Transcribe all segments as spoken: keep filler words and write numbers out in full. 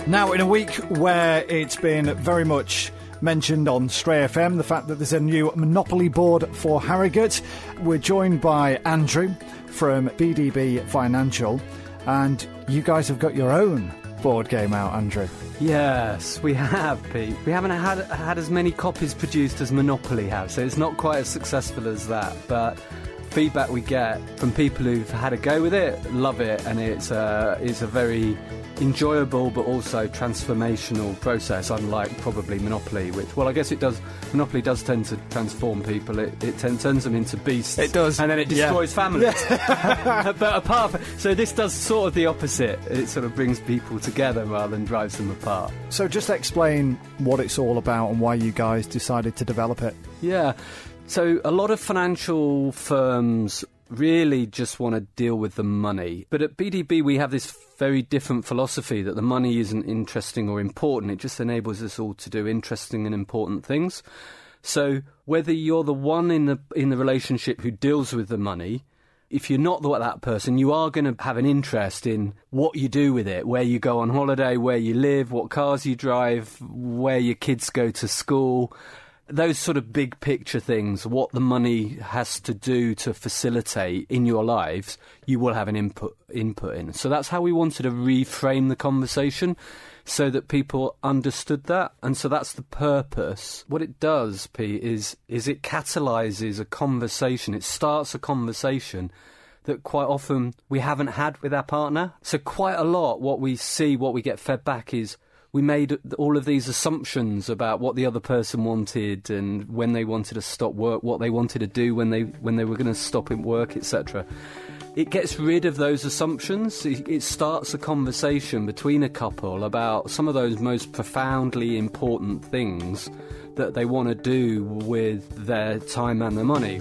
Now, in a week where it's been very much mentioned on Stray F M, the fact that there's a new Monopoly board for Harrogate, we're joined by Andrew from B D B Financial, and you guys have got your own board game out, Andrew. Yes, we have, Pete. We haven't had had as many copies produced as Monopoly have, so it's not quite as successful as that, but feedback we get from people who've had a go with it love it, and it's a, it's a very enjoyable but also transformational process, unlike probably Monopoly, which, well, I guess it does, Monopoly does tend to transform people. It, it t- turns them into beasts. It does. And then it destroys yeah. families. But apart from, so this does sort of the opposite. It sort of brings people together rather than drives them apart. So just explain what it's all about and why you guys decided to develop it. Yeah. So a lot of financial firms really just want to deal with the money. But at B D B, we have this very different philosophy that the money isn't interesting or important. It just enables us all to do interesting and important things. So whether you're the one in the in the relationship who deals with the money, if you're not that person, you are going to have an interest in what you do with it, where you go on holiday, where you live, what cars you drive, where your kids go to school. Those sort of big picture things, what the money has to do to facilitate in your lives, you will have an input input in. So that's how we wanted to reframe the conversation so that people understood that. And so that's the purpose. What it does, Pete, is, is it catalyses a conversation. It starts a conversation that quite often we haven't had with our partner. So quite a lot what we see, what we get fed back is, we made all of these assumptions about what the other person wanted and when they wanted to stop work, what they wanted to do when they when they were going to stop in work, et cetera. It gets rid of those assumptions. It, it starts a conversation between a couple about some of those most profoundly important things that they want to do with their time and their money.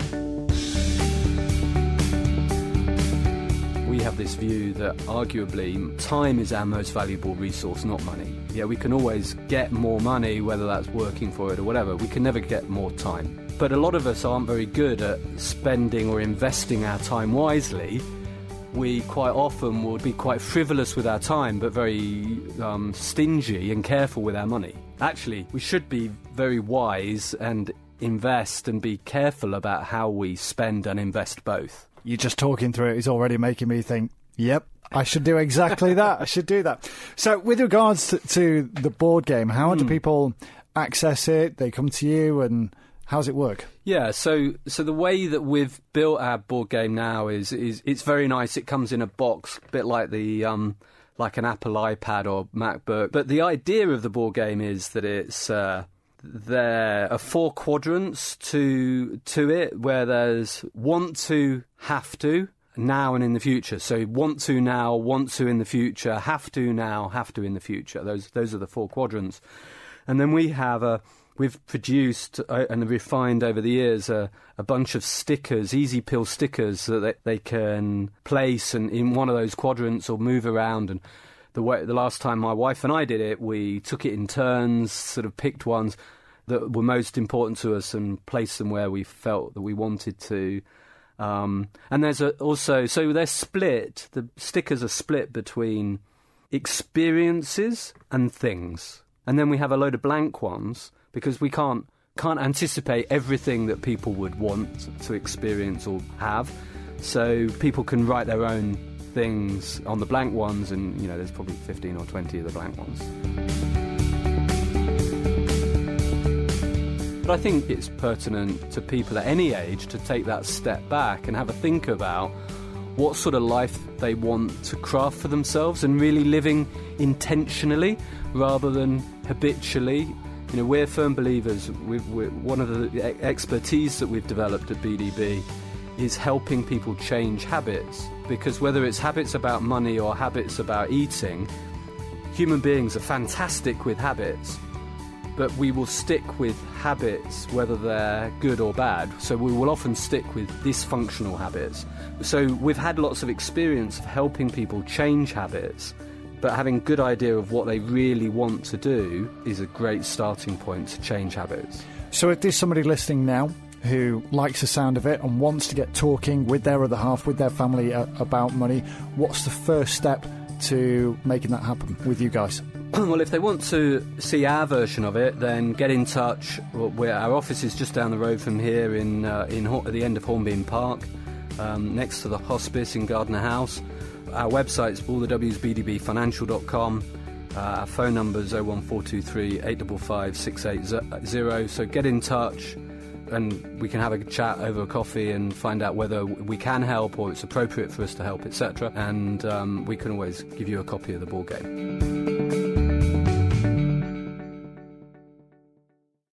We have this view that arguably time is our most valuable resource, not money. Yeah, we can always get more money, whether that's working for it or whatever. We can never get more time. But a lot of us aren't very good at spending or investing our time wisely. We quite often would be quite frivolous with our time, but very um, stingy and careful with our money. Actually, we should be very wise and invest and be careful about how we spend and invest both. You just talking through it is already making me think, yep, I should do exactly that. I should do that. So with regards to, to the board game, how mm. do people access it? They come to you, and how does it work? Yeah, so so the way that we've built our board game now is is it's very nice. It comes in a box, a bit like the um like an Apple iPad or MacBook. But the idea of the board game is that it's uh, there are four quadrants to to it, where there's want to, have to, now and in the future. So want to now, want to in the future, have to now, have to in the future. Those those are the four quadrants. And then we have a we've produced uh, and refined over the years a, a bunch of stickers, easy pill stickers, that they, they can place and in one of those quadrants or move around. And the way the last time my wife and I did it, we took it in turns, sort of picked ones that were most important to us and placed them where we felt that we wanted to. Um, and there's a, also, so they're split, the stickers are split between experiences and things. And then we have a load of blank ones, because we can't can't anticipate everything that people would want to experience or have. So people can write their own things on the blank ones, and, you know, there's probably fifteen or twenty of the blank ones. But I think it's pertinent to people at any age to take that step back and have a think about what sort of life they want to craft for themselves, and really living intentionally rather than habitually. You know, we're firm believers. We've, we're, one of the expertise that we've developed at B D B is helping people change habits, because whether it's habits about money or habits about eating, human beings are fantastic with habits. But we will stick with habits whether they're good or bad. So we will often stick with dysfunctional habits. So we've had lots of experience of helping people change habits, but having a good idea of what they really want to do is a great starting point to change habits. So if there's somebody listening now who likes the sound of it and wants to get talking with their other half, with their family uh, about money, what's the first step to making that happen with you guys? Well, if they want to see our version of it, then get in touch. We're, our office is just down the road from here in, uh, in at the end of Hornbeam Park, um, next to the hospice in Gardner House. Our website's all the w's b d b financial dot com. Uh, our phone number's oh one four two three, eight five five, six eight zero. So get in touch and we can have a chat over a coffee and find out whether we can help or it's appropriate for us to help, et cetera. And um, we can always give you a copy of the board game.